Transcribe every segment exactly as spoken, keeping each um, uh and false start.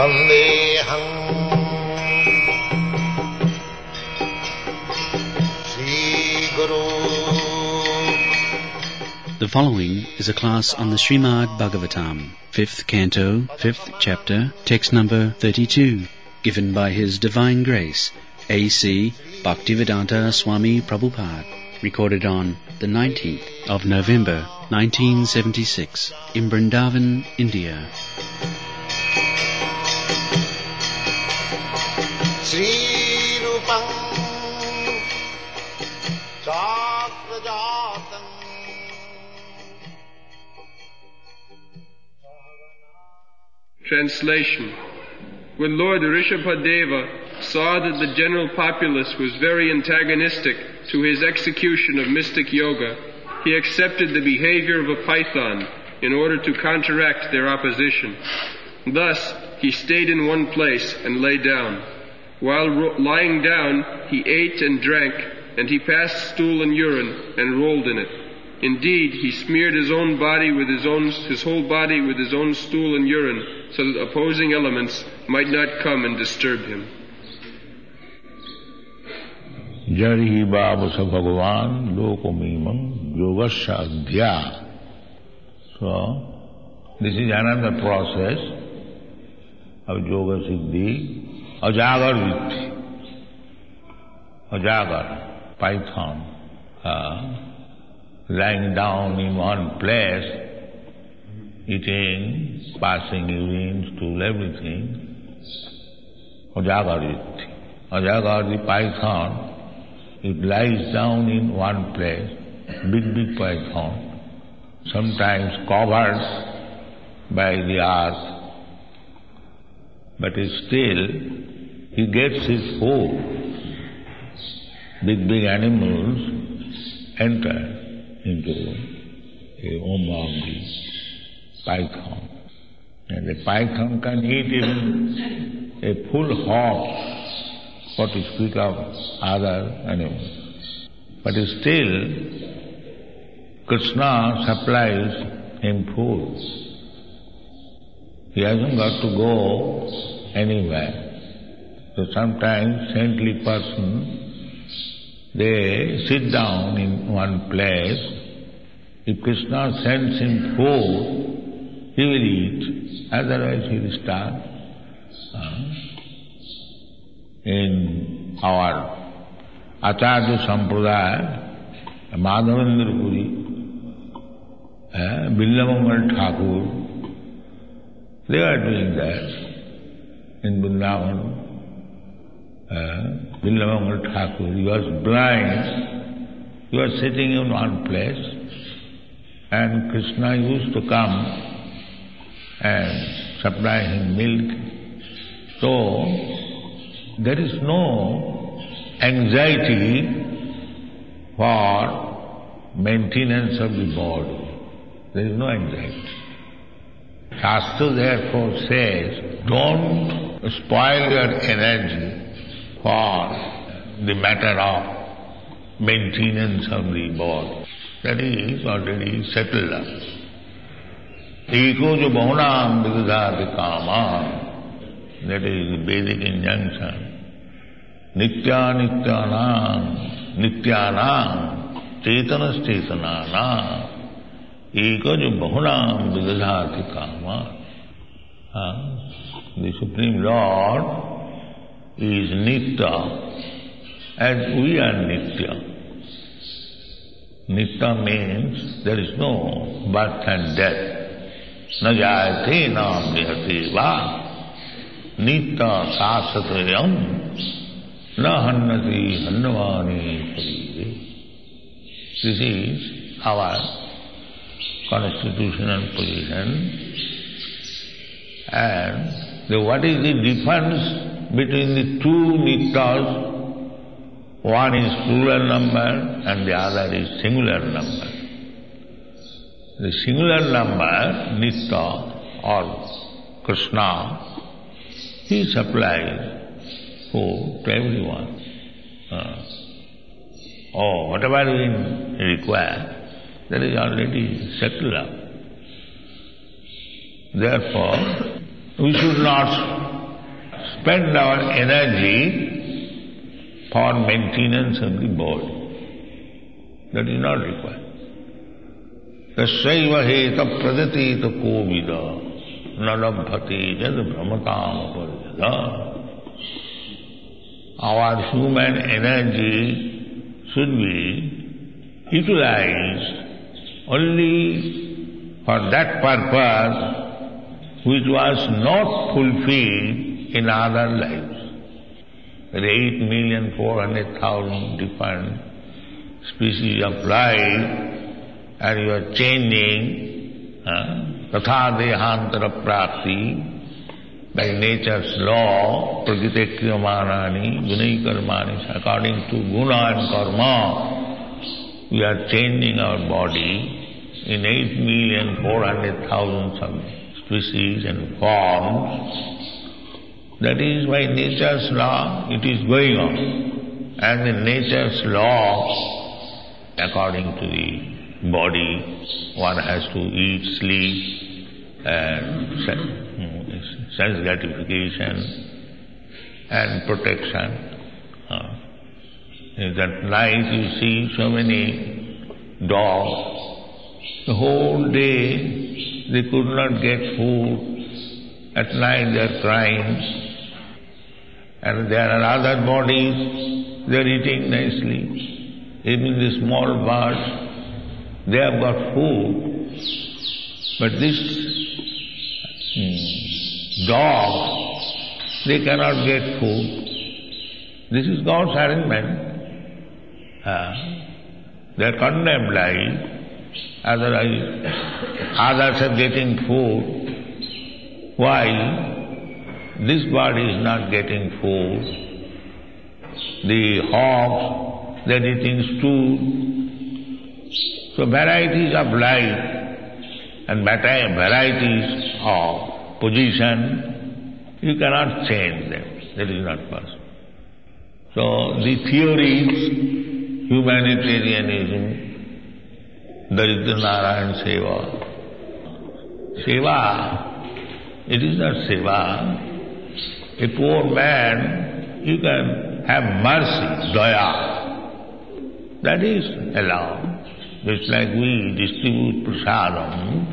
Vandeham Sri Guru. The following is a class on the Srimad Bhagavatam, fifth canto, fifth chapter, text number thirty-two, given by His Divine Grace, A C Bhaktivedanta Swami Prabhupada, recorded on the nineteenth of November, nineteen seventy-six, in Vrindavan, India. Sri Rupam Chakrajatam. Translation. When Lord Rishabhadeva saw that the general populace was very antagonistic to his execution of mystic yoga, he accepted the behavior of a python in order to counteract their opposition. Thus, he stayed in one place and lay down. While ro- lying down, he ate and drank, and he passed stool and urine and rolled in it. Indeed, he smeared his own body with his own, his whole body with his own stool and urine, so that opposing elements might not come and disturb him. Jari Babasa Bhagavan Lokamimam Yogasya. So, this is another process of Yoga Siddhi, Ajagar Vitti. Ajagar, python, uh, lying down in one place, eating, passing urine, stool, everything. Ajagar Vitti. Ajagar the python, it lies down in one place, big, big python, sometimes covered by the earth, but still he gets his food. Big, big animals enter into a home of the python. And the python can eat even a full horse, what to speak of other animals. But still, Krishna supplies him food. He hasn't got to go anywhere. So sometimes saintly person, they sit down in one place. If Krishna sends him food, he will eat. Otherwise he will starve. Uh, In our Acharya Sampradaya, Madhavendra Puri, uh, Billamangal Thakur, they are doing that in Vrindavan. Uh, Billamangal Thakur, he was blind, he was sitting in one place, and Krishna used to come and supply him milk. So, there is no anxiety for maintenance of the body. There is no anxiety. Shastra therefore says, don't spoil your energy for the matter of maintenance of the body. That is already settled up. Eko jo bahunam vividhati kama. That is the basic injunction. Nitya nityanam, nityanam, cetanas cetananam, ekaj bahunam vidadhati kama. The Supreme Lord is Nitya, as we are Nitya. Nitya means there is no birth and death. Na jayate na mrihate va. Nitya sasatayam na hannati hannavani parire. This is our constitutional position. And the, what is the difference between the two nityas? One is plural number and the other is singular number. The singular number, Nitya or Krishna, he supplies food to everyone. Uh, or whatever we require, that is already settled up. Therefore, we should not spend our energy for maintenance of the body. That is not required. Tasaiva heta pradati ko vida nalabhati jad brahmatam parjada. Our human energy should be utilized only for that purpose which was not fulfilled in other lives. There are eight million four hundred thousand different species of life, and you are changing tatha dehantara prapti by nature's law, prakriti kriyamanani, gunai karmani, according to guna and karma, we are changing our body in eight million four hundred thousand species and forms. That is by nature's law it is going on. And in nature's law, according to the body, one has to eat, sleep, and sense gratification and protection. Uh, that night you see so many dogs. The whole day they could not get food. At night they are crying. And there are other bodies, they are eating nicely. Even the small birds, they have got food. But this hmm, dogs, they cannot get food. This is God's arrangement. Uh, they are condemned life. Otherwise, others are getting food. Why? This body is not getting food. The hogs, they are eating stew. So varieties of life and varieties of position, you cannot change them. That is not possible. So the theories, humanitarianism, Daridra Narayan Seva. Seva, it is not seva. A poor man, you can have mercy, daya. That is allowed. Just like we distribute prasadam,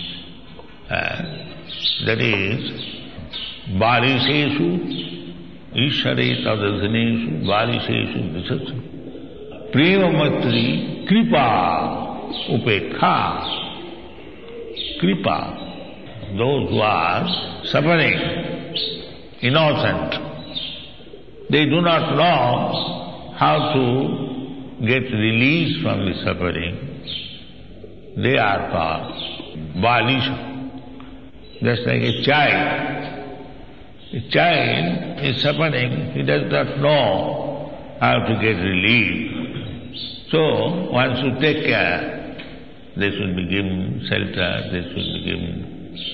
uh, that is, varisheshu, ishare tadadhaneshu, varisheshu visatsu, prema matri, kripa, upekha, kripa, those who are suffering, innocent, they do not know how to get released from the suffering. They are called balisha. Just like a child. A child is suffering, he does not know how to get relief. So one should take care. They should be given shelter, they should be given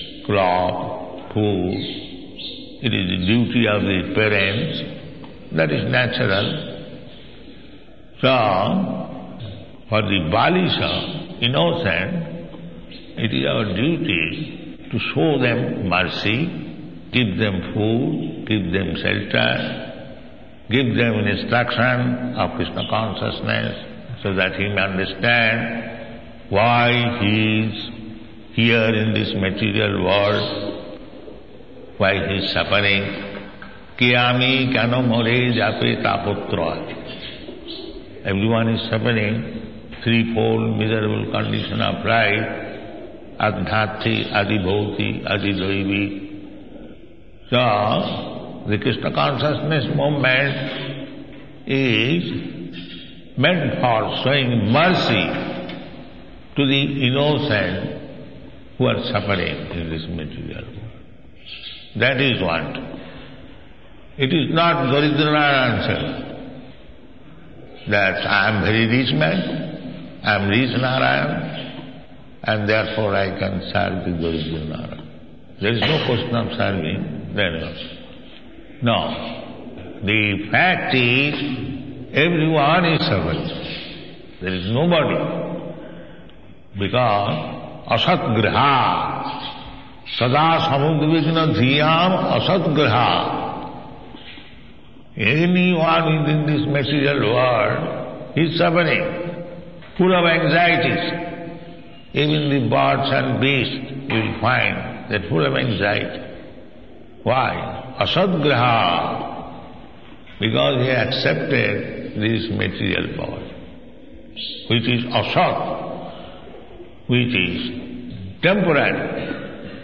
cloth, food. It is the duty of the parents. That is natural. So, for the balisha, innocent, it is our duty to show them mercy, give them food, give them shelter, give them instruction of Krishna consciousness so that he may understand why he is here in this material world, why he is suffering. Kiyami kano more jape taputra. Everyone is suffering threefold miserable condition of life, adhyati, adibhauti, adidaivi. So, the Krishna consciousness movement is meant for showing mercy to the innocent who are suffering in this material world. That is what. It is not Daridra answer that I am very rich man, I am rich Narayan, and therefore I can serve the Daridra Narayan. There is no question of serving, then no. The fact is, everyone is suffering. There is nobody. Because asat griha, sada samudvigna dhiyam asat griha. Anyone within this material world is suffering, full of anxieties. Even the birds and beasts you will find that full of anxiety. Why? Asadgraha. Because he accepted this material body, which is asat, which is temporary.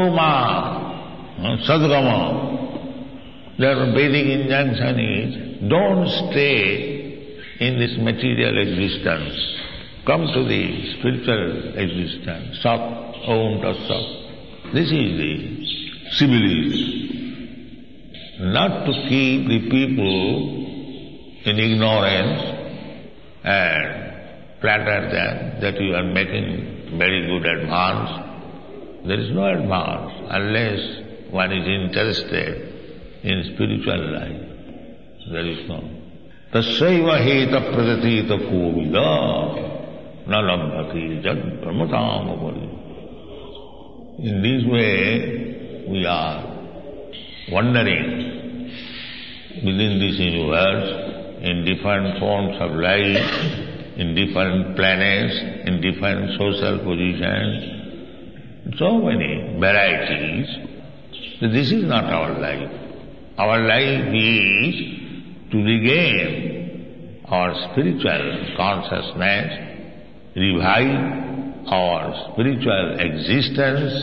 Asatoma, sadgama. Their Vedic injunction is, don't stay in this material existence. Come to the spiritual existence. Sat, Om Tat Sat. This is the civilization. Not to keep the people in ignorance and flatter them that you are making very good advance. There is no advance unless one is interested in spiritual life. There is no. Tasyaiva heta pradatita kovida na lambhati jad brahmatam upari. In this way we are wandering within this universe in different forms of life, in different planets, in different social positions, so many varieties. This is not our life. Our life is to regain our spiritual consciousness, revive our spiritual existence,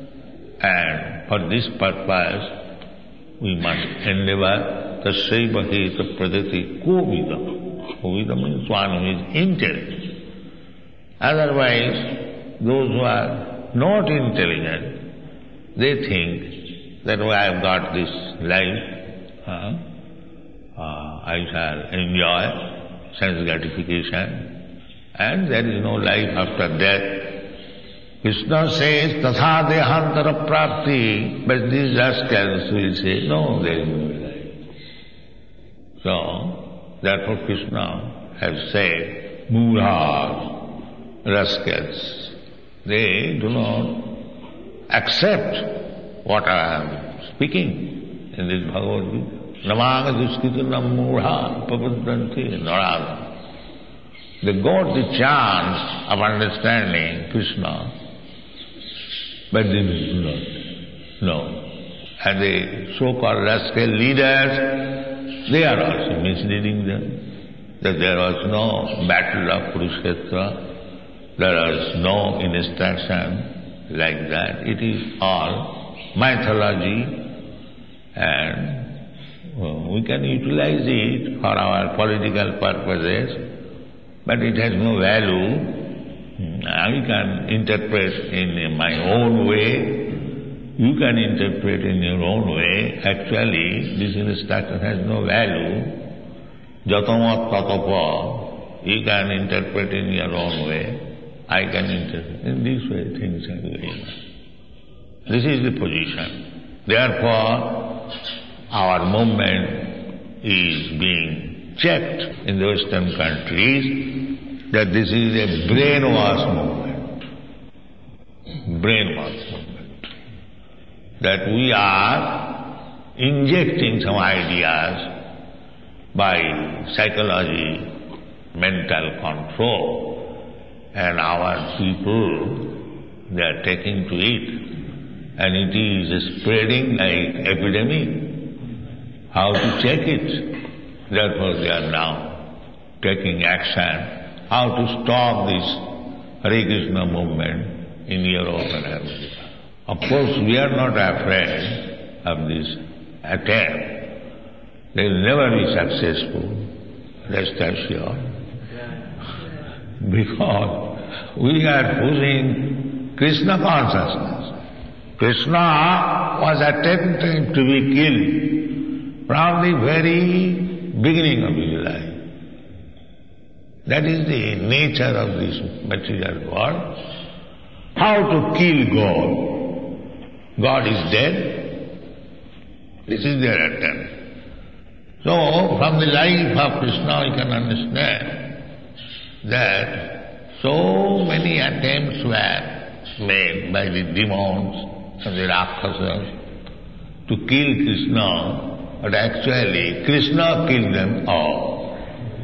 and for this purpose we must endeavor tasyaiva heta pradati kovida. Kovida means one who is intelligent. Otherwise, those who are not intelligent, they think that oh, I have got this life, uh, uh, I shall enjoy sense gratification, and there is no life after death. Krishna says, tatha dehantara prapti, but these rascals will say, no, there is no life. So, therefore Krishna has said, murhas, rascals, they do not accept what I am speaking in this Bhagavad Gita. Namaga duskita namurha papadranti narada. They got the chance of understanding Krishna, but they do not know. And the so-called rascal leaders, they are also misleading them, that there was no battle of Kurukshetra, there was no instruction like that. It is all mythology, and well, we can utilize it for our political purposes, but it has no value. I can interpret in my own way, you can interpret in your own way. Actually, this instruction has no value. Jatamat tatapa, you can interpret in your own way, I can interpret. In this way things are going on. This is the position. Therefore, our movement is being checked in the Western countries that this is a brainwash movement. Brainwash movement. That we are injecting some ideas by psychology, mental control, and our people, they are taking to it. And it is spreading like epidemic. How to check it? Therefore they are now taking action. How to stop this Hare Krishna movement in Europe and America. Of course we are not afraid of this attempt. They will never be successful, rest assured. Because we are pushing Krishna consciousness. Krishna was attempting to be killed from the very beginning of his life. That is the nature of this material world. How to kill God? God is dead. This is their attempt. So, from the life of Krishna you can understand that so many attempts were made by the demons and the Rakshasas to kill Krishna but actually Krishna killed them all.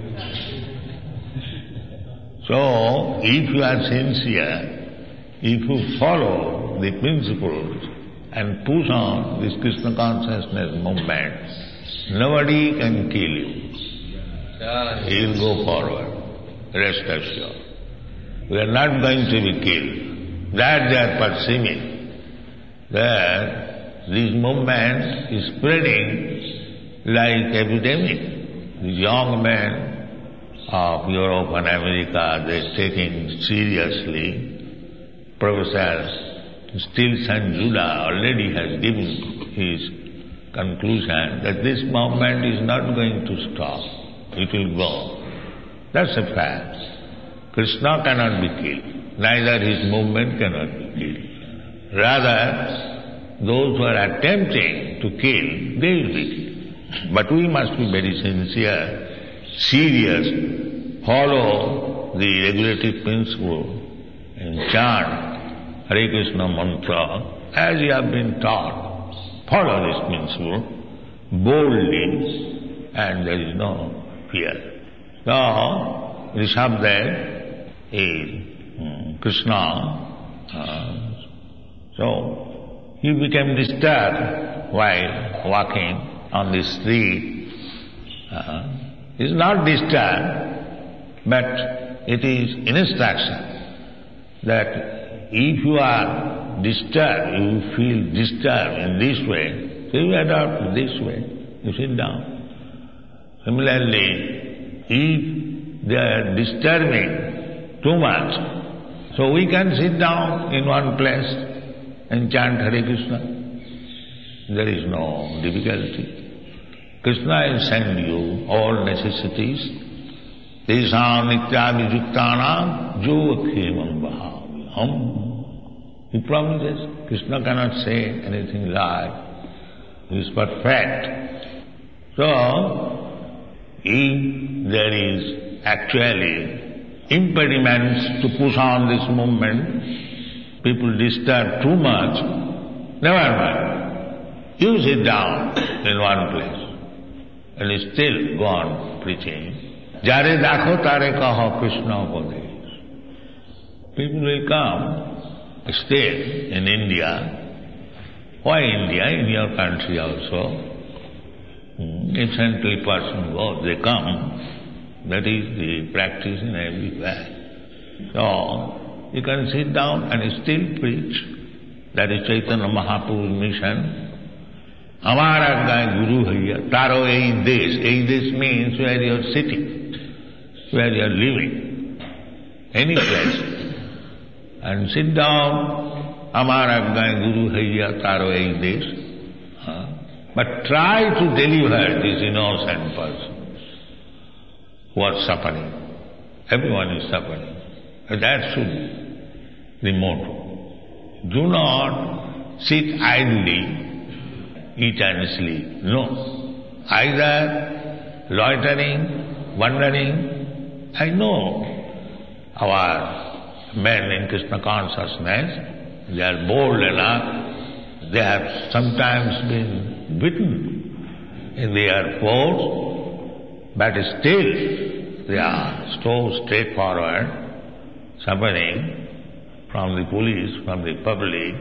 So, if you are sincere, if you follow the principles and push on this Krishna consciousness movement, nobody can kill you. You will go forward, rest assured. We are not going to be killed. That they are perceiving, that this movement is spreading like epidemic. The young men of Europe and America, they are taking seriously. Professor Steele Saint Judah already has given his conclusion that this movement is not going to stop. It will go. That's a fact. Krishna cannot be killed. Neither his movement cannot be killed. Rather, those who are attempting to kill, they will be killed. But we must be very sincere, serious, follow the regulative principle and chant Hare Krishna mantra as you have been taught. Follow this principle boldly, and there is no fear. So, Rishabdev is um, Krishna. Uh, so, he became disturbed while walking on the street. Uh, he is not disturbed, but it is instruction that if you are disturbed, you feel disturbed in this way, so you adopt this way, you sit down. Similarly, if they are disturbing too much, so we can sit down in one place and chant Hare Krishna. There is no difficulty. Krishna will send you all necessities. Tesam nityabhijuktanam jokhyamam bhavyam. He promises. Krishna cannot say anything lie. He is perfect. So, if there is actually impediments to push on this movement, people disturb too much, never mind. You sit down in one place and still go on preaching. Jare dakho tare kaho Krishna upadesh. People will come, stay in India. Why India? In your country also. Instantly person goes, they come. That is the practice in everywhere. So, you can sit down and still preach. That is Chaitanya Mahaprabhu's mission. Amara Gai Guru Haiya, Taro Ei Desh. Ei Desh means where you are sitting, where you are living, any place. And sit down, Amara Gai Guru Haiya, Taro Ei Desh. But try to deliver these innocent persons who are suffering. Everyone is suffering. That should be the motto. Do not sit idly, eat and sleep. No. Either loitering, wandering. I know our men in Krishna consciousness, they are bold enough. They have sometimes been beaten in the airport, but still they are so straightforward, suffering from the police, from the public.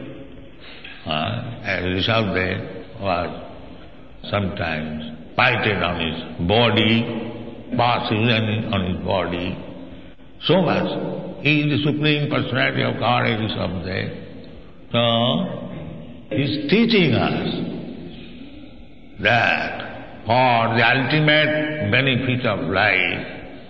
Uh, as a result, they was sometimes bited on his body, passing on his body. So much. He is the Supreme Personality of Godhead, Rishabdev. So, he is teaching us that for the ultimate benefit of life,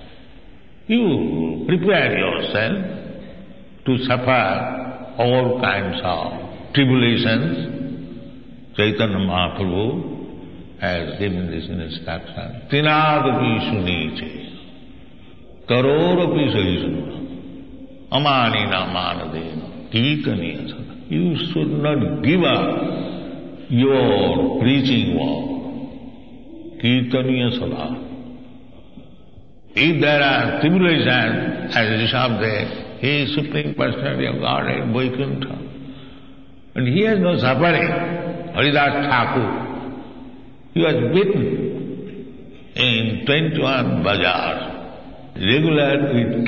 you prepare yourself to suffer all kinds of tribulations. Chaitanya Mahaprabhu has given this instruction. Tinadapi suniche, karorapi sahisuna, amanina manadena, tikaniya sada. You should not give up your preaching work. Kirtaniya sada. If there are tribulations, as Rishabdev, he is Supreme Personality of Godhead, Vaikuntha. And he has no suffering. Haridas Thakur, He was beaten in twenty-one bazaars, regular with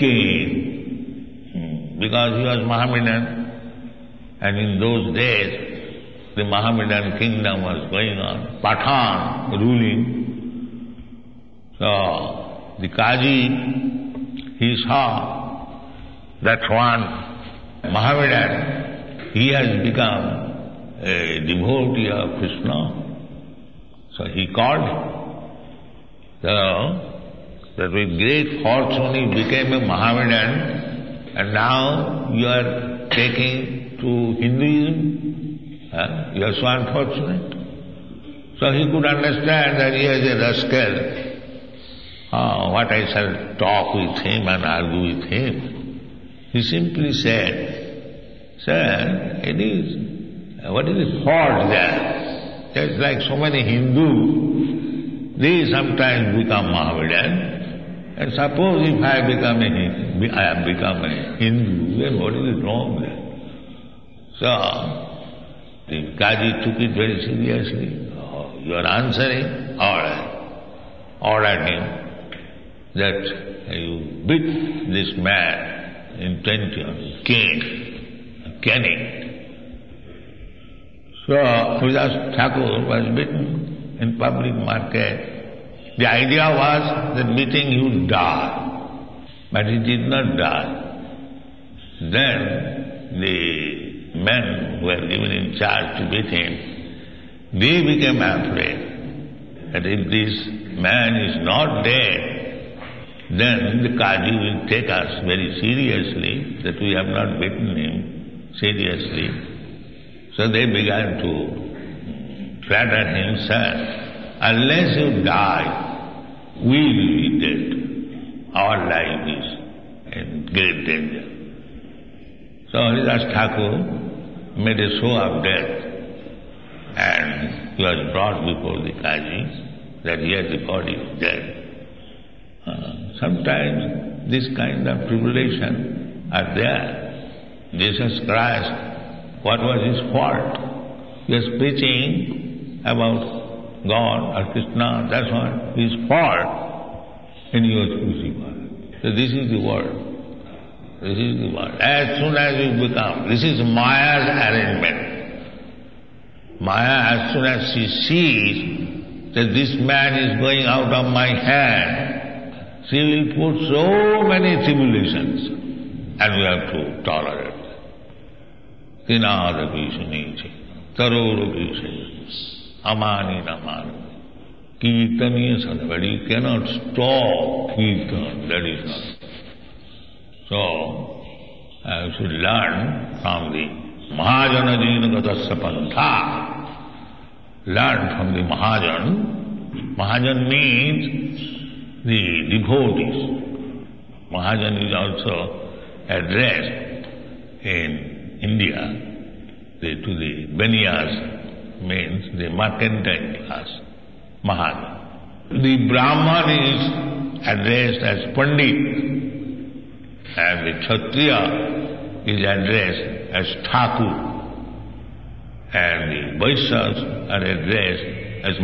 cane, because he was Mohammedan, and in those days the Mohammedan kingdom was going on, Pathan ruling. So the Qazi, he saw that one Mohammedan, he has become a devotee of Krishna. So he called him. So that with great fortune he became a Mohammedan, and now you are taking to Hinduism. Huh? You are so unfortunate. So he could understand that he is a rascal. Oh, what I shall talk with him and argue with him. He simply said, Sir, it is, what is the fault there? Just like so many Hindus, they sometimes become Mohammedan, and suppose if I become a Hindu, I have become a Hindu, then what is wrong there? So, the Qazi took it very seriously. Oh, you are answering? All right. Ordered him that you beat this man in twenty on cane, caning. So Haridas Thakur was beaten in public market. The idea was that beating he would die, but he did not die. Then the men who were given in charge to beat him, they became afraid that if this man is not dead, then the Qazi will take us very seriously, that we have not beaten him seriously. So they began to flatter him, Sir, unless you die, we will be dead. Our life is in great danger. So Haridas Thakur made a show of death, and he was brought before the Qazi that here the body is dead. Uh, sometimes this kind of tribulation are there. Jesus Christ, what was his fault? He was preaching about God or Krishna, that's what his fault, and he was crucified. So this is the world. This is the word. As soon as you become, this is Maya's arrangement. Maya, as soon as she sees that this man is going out of my hand, she will put so many tribulations, and we have to tolerate them. Kinada Krishna, Tarora Krishna, Amani Namani, Kirtaniya Sadha, but you cannot stop Kirtan, that is not. So, I should learn from the Mahajana Jina Gatasya Pantha. Learn from the Mahajan. Mahajan means the devotees. Mahajan is also addressed in India the, to the Baniyas, means the mercantile class. Mahajan. The Brahman is addressed as Pandit, and the Kshatriya is addressed as Thakur, and the Vaishyas are addressed as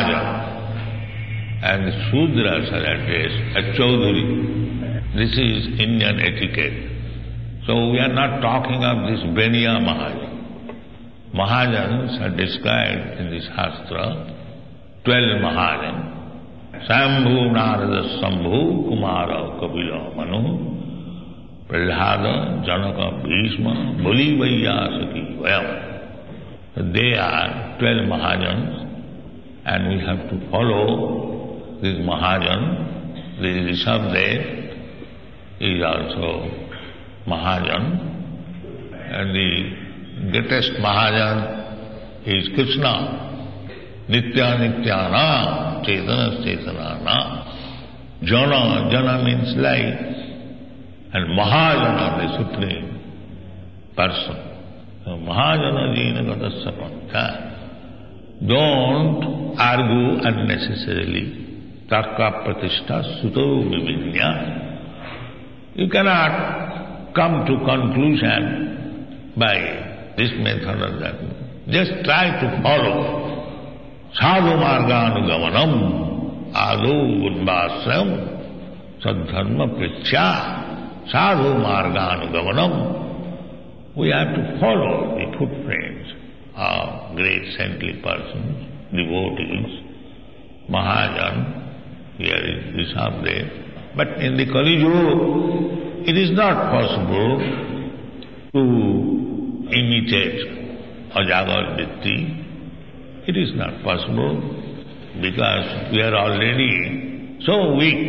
Mahajan, and the Shudras are addressed as Chaudhuri. This is Indian etiquette. So we are not talking of this Beniya Mahajan. Mahajans are described in this Shastra, twelve Mahajans. Sambhu Narada Sambhu Kumara Kapila Manu Prahlada, Janaka, Bhishma, Bali Vaiyasaki, Vayam. They are twelve Mahajans, and we have to follow this Mahajan. The Rishabdev is also Mahajan, and the greatest Mahajan is Krishna. Nitya Nityana, Chetana Chetanana. Jana, Jana means life. And Mahajana, the Supreme Person. So Mahajana Jina Gatasya Pantha. Don't argue unnecessarily. Tarka Pratishtha Suto Vivinya. You cannot come to conclusion by this method or that. Just try to follow. sadhu marganugamanam adu udvasram sadharma prichya sadhu marganugamanam. We have to follow the footprints of great saintly persons, devotees, Mahajan, here is Rishabdev. But in the Kali Yuga, it is not possible to imitate Ajagar Vritti. It is not possible because we are already so weak.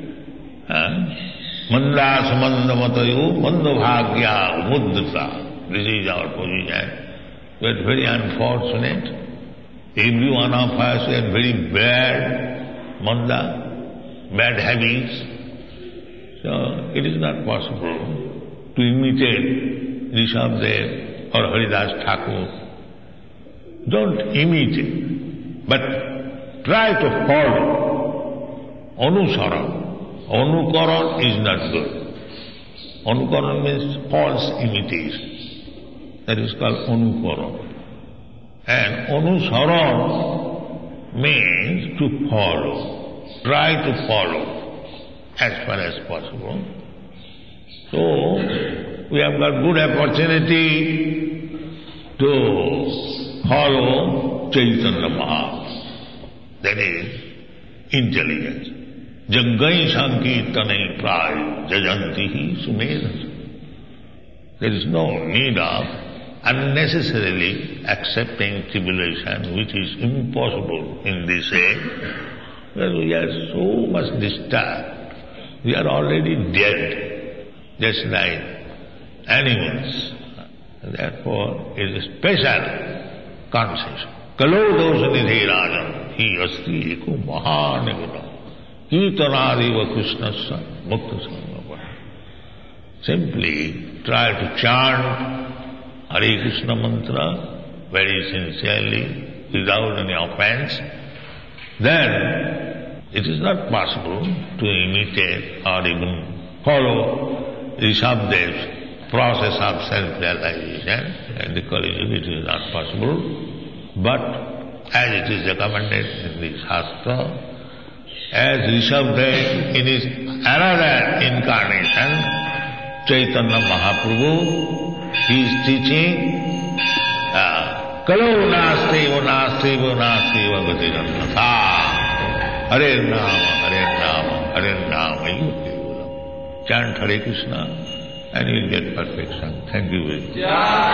Manda samanda matayo manda bhagya mudrita. This is our position. We are very unfortunate. Every one of us has very bad manda, bad habits. So it is not possible to imitate Rishabdev or Haridas Thakur. Don't imitate, but try to follow. Anusara. Anukaran is not good. Anukaran means false imitation. That is called anukaran. And anusaran means to follow. Try to follow as far as possible. So, we have got good opportunity to follow Chaitanya Mahaprabhu. That is intelligence. Jaggai sankirtanai pray jajantihi sumedhasa. There is no need of unnecessarily accepting tribulation, which is impossible in this age, because we are so much disturbed. We are already dead, just like animals. Therefore, it is a special concession. Kalo dosa nidhi rajan hi asti eko mahaniguna. Kirtanadiva Krishnasya Mukta Sangha. Simply try to chant Hare Krishna mantra very sincerely, without any offense. Then it is not possible to imitate or even follow Rishabdev's process of self-realization. And the Kali Yuga it is not possible. But as it is recommended in the Shastra, as Rishabdev in his another incarnation, Chaitanya Mahaprabhu, he is teaching Kalo nasteva nasteva nasteva gatirannatha. Hare Nama, Hare Nama, Hare Nama, you chant Hare Krishna and you will get perfection. Thank you very much.